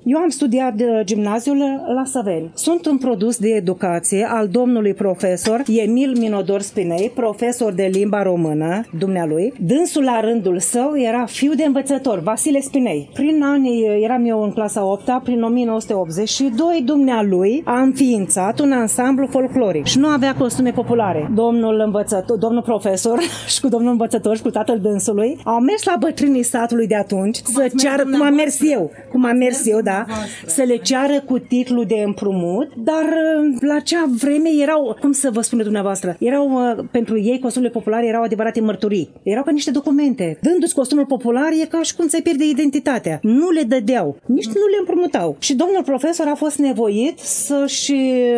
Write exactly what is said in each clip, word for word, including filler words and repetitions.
Eu am studiat gimnaziul la Săveni. Sunt un produs de educație al domnului profesor Emil Minodor Spinei, profesor de limba română, dumnealui. Dânsul la rândul său era fiu de învățător, Vasile Spinei. Prin anii, eram eu în clasa a opta, prin o mie nouă sute optzeci și doi, dumnealui a înființat un ansamblu folcloric și nu avea costume populare. Domnul învățător, domnul profesor și cu domnul învățător și cu tatăl dânsului au mers la bătrânii satului de atunci să ceară, cum am mers eu, cum am mers eu, da, să le ceară cu titlu de împrumut, dar la acea vreme erau, cum să vă spune dumneavoastră, erau pentru ei costumele populare erau adevărate mărturii. Erau ca niște documente. Dându-ți costumul popular e ca și cum ți-ai pierde identitatea. Nu le dădeau, nici nu le împrumutau. Și domnul profesor a fost nevoit să-și,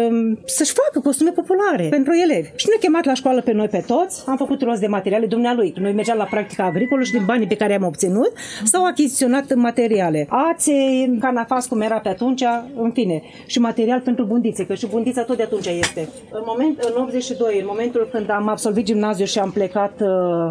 să-și facă costume populare pentru elevi. Și ne-a chemat la școală pe noi pe toți, am făcut rost de materiale dumnealui. Noi mergeam la practica agricolă și din banii pe care am obținut s-au achiziționat materiale. Ațe, canafas cum era pe atunci, în fine, și material pentru bundițe, că și bundița tot de atunci este. În, moment, în optzeci și doi, în momentul când am absolvit gimnaziul și am plecat uh,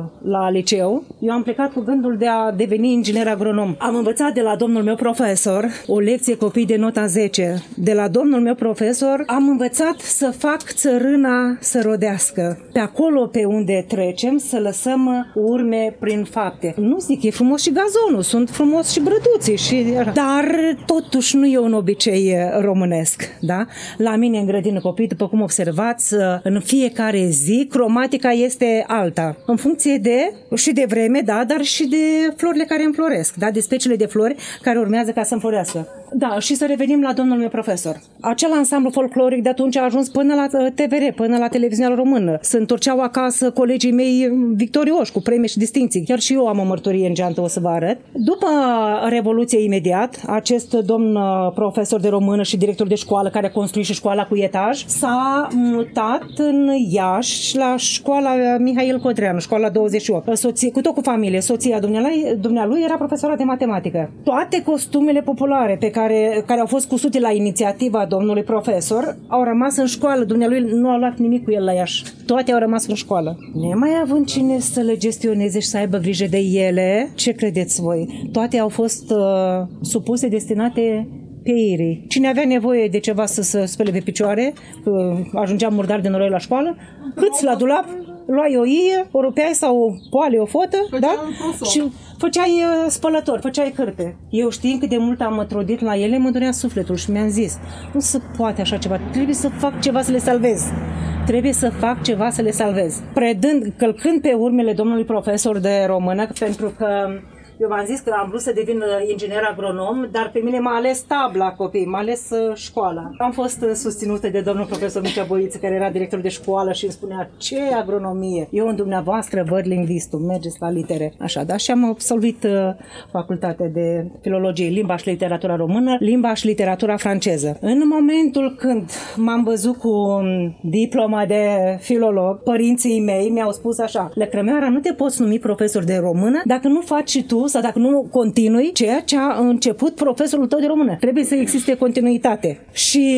la liceu, eu am plecat cu gândul de a deveni inginer agronom. Am învățat de la domnul meu profesor o lecție copii de nota zece. De la domnul meu profesor am învățat să fac țărâna să rodească. Pe acolo pe unde trecem să lăsăm urme prin fapte. Nu zic, e frumos și gazonul, sunt frumos și brăduții, și... dar totuși nu e un obicei românesc. Da? La mine în grădină copii, după cum observați, în fiecare zi cromatica este alta. În funcție de și de vreme, da, dar și de florile care înfloresc, da, de speciile de flori care urmează ca să înflorească. Da, și să revenim la domnul meu profesor. Acel ansamblu folcloric de atunci a ajuns până la T V R, până la televiziunea română. Se întorceau acasă colegii mei victorioși, cu premii și distinții. Chiar și eu am o mărturie în geantă, o să vă arăt. După Revoluție, imediat, acest domn profesor de română și director de școală, care a construit și școala cu etaj, s-a mutat în Iași, la școala Mihail Codreanu, școala douăzeci și opt. Soție, cu tot cu familie, soția dumnealui, dumnealui era profesoara de matematică. Toate costumele populare pe care, care au fost cusute la inițiativa domnului profesor au rămas în școală. Dumnealui nu a luat nimic cu el la Iași. Toate au rămas în școală. Nemai având cine să le gestioneze și să aibă grijă de ele, ce credeți voi? Toate au fost uh, supuse, destinate pieirii. Cine avea nevoie de ceva să se spele pe picioare, că ajungea murdar de noroi la școală, câți la dulap, luai o ie, o rupeai sau poale, o fotă, da? Și făceai spălător, făceai cârpe. Eu știind cât de mult am trudit la ele, mă dorea sufletul și mi-am zis, nu se poate așa ceva, trebuie să fac ceva să le salvez. Trebuie să fac ceva să le salvez. Predând, călcând pe urmele domnului profesor de română, pentru că eu v-am zis că am vrut să devin inginer agronom, dar pe mine m-a ales tabla copii, m-a ales școala. Am fost susținută de domnul profesor Mircea Boiță, care era director de școală și îmi spunea, ce agronomie? Eu în dumneavoastră văd lingvistul, mergeți la litere. Așa, da? Și am absolvit uh, facultatea de filologie, limba și literatura română, limba și literatura franceză. În momentul când m-am văzut cu diploma de filolog, părinții mei mi-au spus așa, Lăcrămioara, nu te poți numi profesor de română dacă nu faci și tu sau dacă nu continui ceea ce a început profesorul tău de română. Trebuie să existe continuitate. Și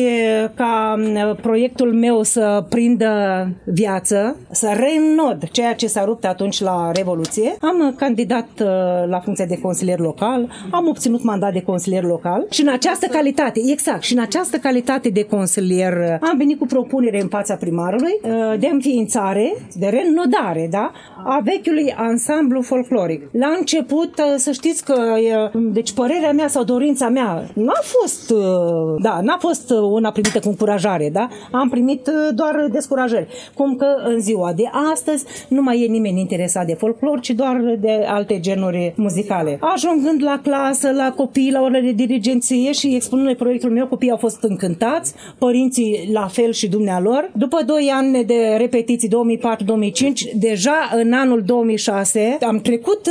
ca proiectul meu să prindă viață, să reînnod ceea ce s-a rupt atunci la Revoluție, am candidat la funcția de consilier local, am obținut mandat de consilier local și în această calitate, exact, și în această calitate de consilier am venit cu propunere în fața primarului de înființare, de reînnodare, da, a vechiului ansamblu folcloric. La început, să știți că, deci părerea mea sau dorința mea n-a fost, da, n-a fost una primită cu încurajare, da? Am primit doar descurajări. Cum că în ziua de astăzi nu mai e nimeni interesat de folclor, ci doar de alte genuri muzicale. Ajungând la clasă, la copii, la orele de dirigenție și expunând proiectul meu, copiii au fost încântați, părinții la fel și dumnealor. După doi ani de repetiții, două mii patru două mii cinci, deja în anul două mii șase am trecut,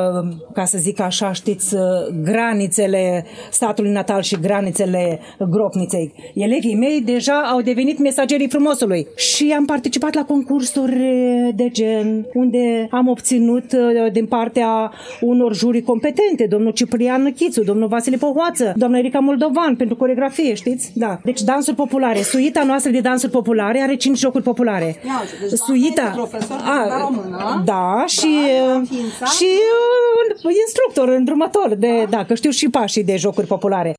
ca să zic așa, știți, granițele statului natal și granițele Gropniței. Elevii mei deja au devenit mesagerii frumosului și am participat la concursuri de gen, unde am obținut din partea unor juri competente, domnul Ciprian Chițu, domnul Vasile Pohoață, doamna Erica Moldovan, pentru coreografie, știți? Da. Deci dansuri populare. Suita noastră de dansuri populare are cinci jocuri populare. Ia, deci Suita, profesor de a, română. da, și, da, și instructor, îndrumător, de, da, că știu și pașii de jocuri populare.